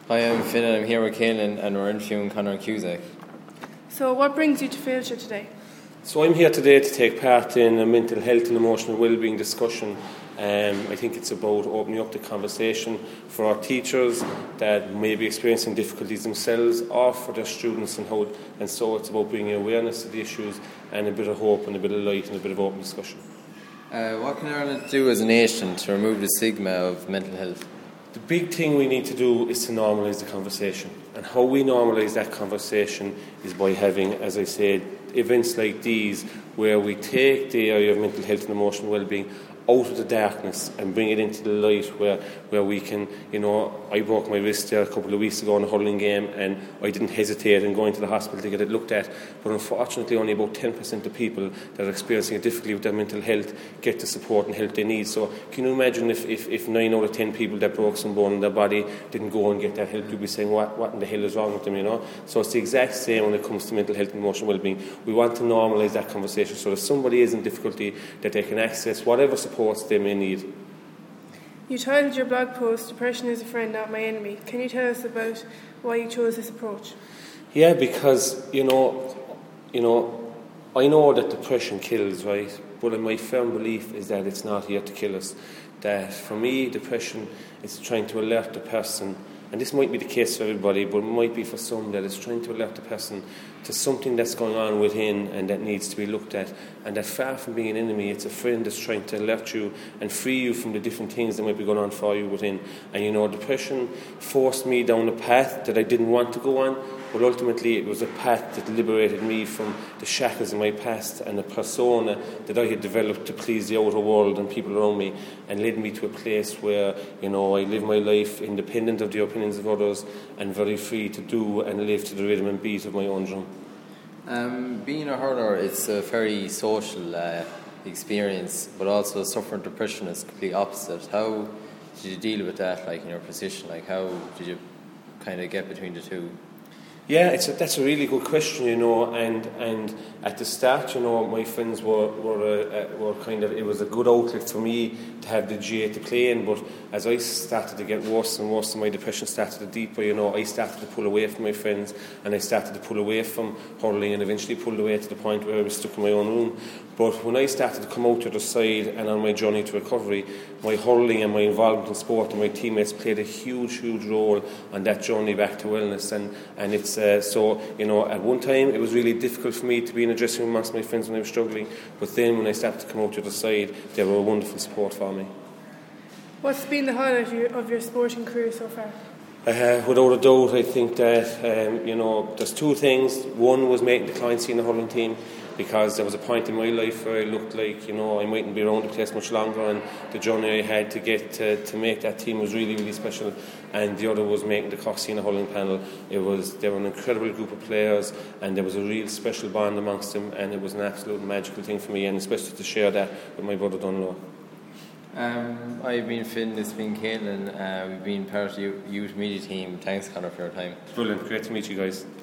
Hi, I'm Finn and I'm here with Caelan and we're interviewing Conor Cusack. So what brings you to Failshire today? So I'm here today to take part in a mental health and emotional well-being discussion. I think it's about opening up the conversation for our teachers that may be experiencing difficulties themselves or for their students and so it's about bringing awareness to the issues and a bit of hope and a bit of light and a bit of open discussion. What can Ireland do as a nation to remove the stigma of mental health? The big thing we need to do is to normalise the conversation, and how we normalise that conversation is by having, as I said, events like these where we take the area of mental health and emotional well-being out of the darkness and bring it into the light where we can, I broke my wrist there a couple of weeks ago in a hurling game and I didn't hesitate in going to the hospital to get it looked at, but unfortunately only about 10% of people that are experiencing a difficulty with their mental health get the support and help they need. So can you imagine if 9 out of 10 people that broke some bone in their body didn't go and get that help, you'd be saying what in the hell is wrong with them, So it's the exact same when it comes to mental health and emotional well-being. We want to normalise that conversation so that somebody is in difficulty that they can access whatever supports they may need. You titled your blog post, "Depression is a friend, not my enemy." Can you tell us about why you chose this approach? Yeah, because, I know that depression kills, right? But my firm belief is that it's not here to kill us. That for me, depression is trying to alert the person, and this might be the case for everybody, but it might be for some, that it's trying to alert the person to something that's going on within and that needs to be looked at. And that far from being an enemy, it's a friend that's trying to alert you and free you from the different things that might be going on for you within. And depression forced me down a path that I didn't want to go on, but ultimately it was a path that liberated me from the shackles of my past and the persona that I had developed to please the outer world and people around me, and led me to a place where, I live my life independent of the opinions of others and very free to do and live to the rhythm and beat of my own drum. Being a hurler, it's a very social experience, but also suffering depression is completely opposite. How did you deal with that, in your position? How did you kind of get between the two? Yeah, that's a really good question, and at the start, my friends were kind of, it was a good outlet for me to have the GAA to play in, but as I started to get worse and worse and my depression started to deeper, I started to pull away from my friends and I started to pull away from hurling and eventually pulled away to the point where I was stuck in my own room. But when I started to come out to the side and on my journey to recovery, my hurling and my involvement in sport and my teammates played a huge role on that journey back to wellness, and it's at one time it was really difficult for me to be in a dressing room amongst my friends when I was struggling, but then when I started to come out to the side, they were a wonderful support for me. What's been the highlight of your sporting career so far? Without a doubt, I think that there's two things. One was making the Clyde senior hurling team, because there was a point in my life where I looked like I mightn't be around the place much longer, and the journey I had to get to make that team was really special. And the other was making the Cork Senior Hurling panel. They were an incredible group of players, and there was a real special bond amongst them, and it was an absolute magical thing for me, and especially to share that with my brother Donlow. I've been Finn, this has been Caelan. We've been part of the youth media team. Thanks, Conor, for your time. Brilliant, great to meet you guys.